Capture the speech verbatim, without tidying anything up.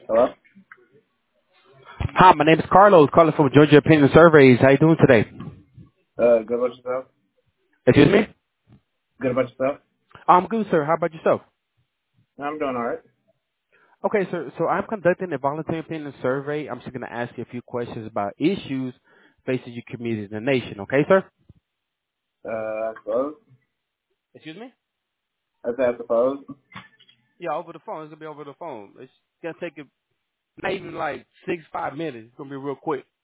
Hello? Hi, my name is Carlos, calling from Georgia Opinion Surveys. How you doing today? Uh, good about yourself? Excuse me? Good about yourself? I'm good, sir. How about yourself? I'm doing alright. Okay, sir. So I'm conducting a voluntary opinion survey. I'm just going to ask you a few questions about issues facing your community and the nation. Okay, sir? Uh, I suppose. Excuse me? I said I suppose. Yeah, over the phone. It's going to be over the phone. It's going to take a, not even like six, five minutes. It's going to be real quick.